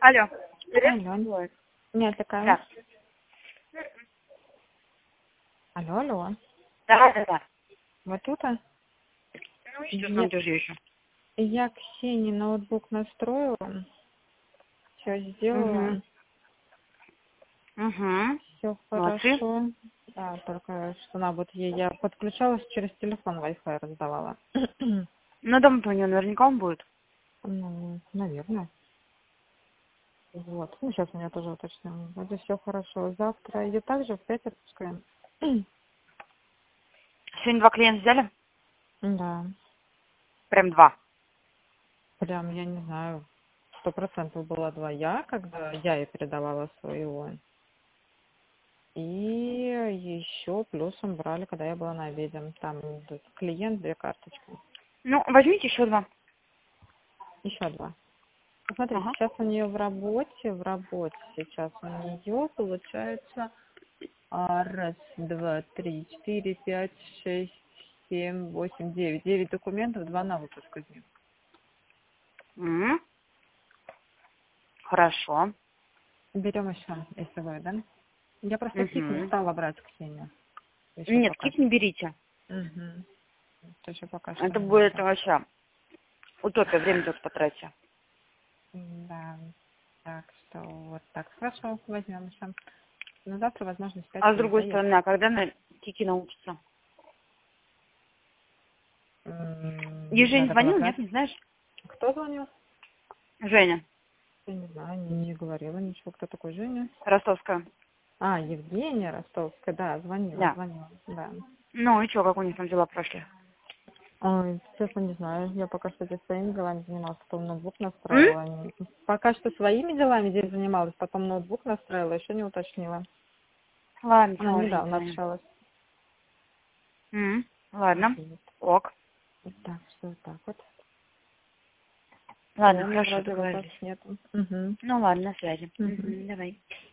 Алло. Алло. Нет, такая. Да. Алло. Да. Вот тут? Ну, сейчас найдешь еще. Я Ксении ноутбук настроила. Все сделала. Все Молодцы. хорошо. Да, только что надо будет ей. Я подключалась через телефон, Wi-Fi раздавала. Ну, дома-то у нее наверняка он будет. Ну, наверное. Вот. Ну, сейчас у меня тоже уточним. Вроде все хорошо. Завтра ее также в 5 отпускаем. Сегодня 2 клиента взяли? Да. Прям 2. Прям, я не знаю, 100% было 2 когда я ей передавала своего. И еще плюсом брали, когда я была на обеде. Там клиент, 2 карточки. Ну, возьмите еще 2. Еще 2. Смотрите, Ага. сейчас у нее в работе сейчас у нее получается 1, 2, 3, 4, 5, 6, 7, 8, 9. 9 документов, 2 на выпуск из них. Хорошо. Берем еще, если вы, да? Я просто кик не стала брать, Ксения. Еще Нет, пока кик не берите. Угу. Это еще пока что Это не будет надо. вообще утопия, время тут потратите. Да. Так что вот так. Хорошо, возьмем еще. Но завтра, возможно, в 5 А с другой приедет. стороны, а когда на кики научится? Ей Женя Надо было звонил, нет, брать. не знаешь? Кто звонил? Женя, Я не знаю, не говорила ничего. Кто такой Женя? ростовская. А, Евгения Ростовская, да, звонила, Да. да. Ну и что, как у них там дела прошли? Ой, честно, не знаю. Я пока что здесь своими делами занималась, потом ноутбук настраивала. Пока что своими делами здесь занималась, потом ноутбук настраивала, еще не уточнила. Ладно, Она чего недавно не общалась. Ладно. Вот. Ок. Так, что вот так вот. Все, Ладно, у меня хорошо, вроде договорились. вопросов нету. Угу. Ну ладно, на связи. Угу. Давай.